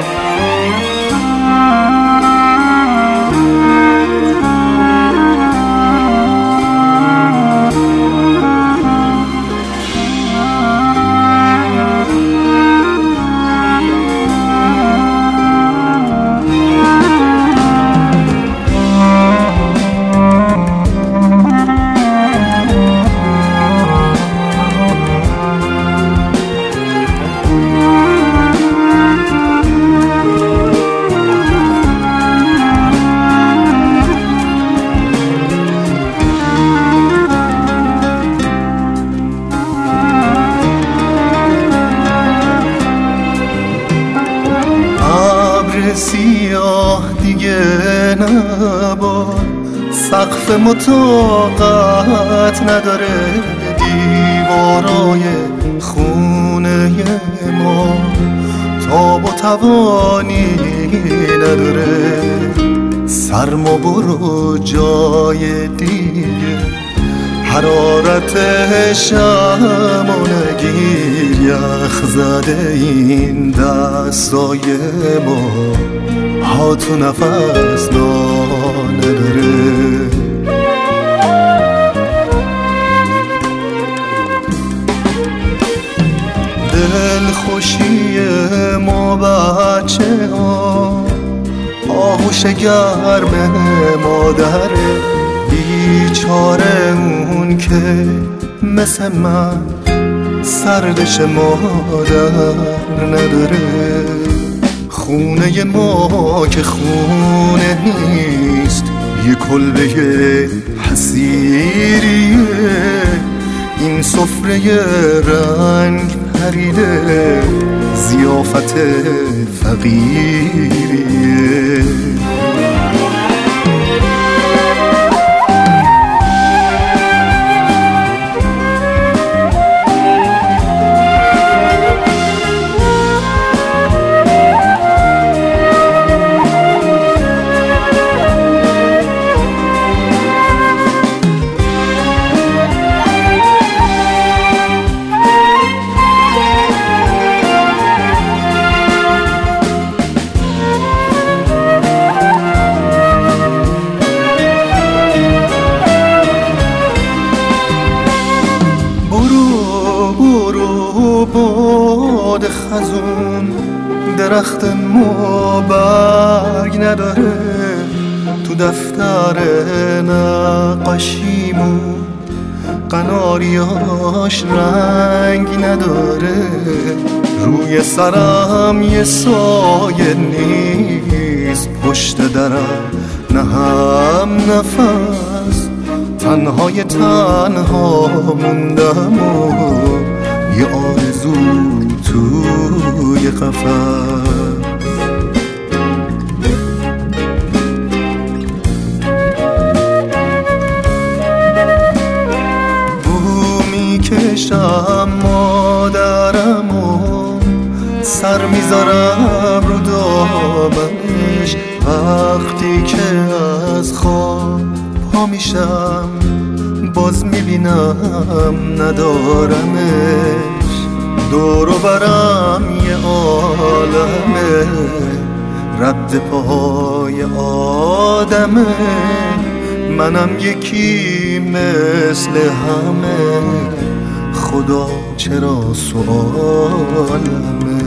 سیاه دیگه نبار، سقف مطاقت نداره، دیوارای خونه ما تاب و توانی نداره. سرما برو جای دیگه، حرارت شمع نگیر، یخ زده این دستای ما، ها تو نفس نداره. دل خوشی ما بچه ها، آغوش گرم مادره، بیچاره اون که مثل من سردش مادر نداره. خونه ما که خونه نیست، یه کلبه حسیریه، این سفره رنگ پریده ضیافت فقیریه. باد خزون درخت ما برگ نداره، تو دفتر نقاشیمون قناریاش رنگ نداره. روی سرم یه سایه نیست، پشت درم نه هم نفس، تنهای تنها موندم و یه آرزو توی قفس. بو میکشم مادرمو، سر میذارم رو دامنش، وقتی که از خواب پا میشم باز میبینم ندارمش. دور و برم یه عالمه، رد پاهای آدمه، منم یکی مثل همه، خدا چرا سوالمه.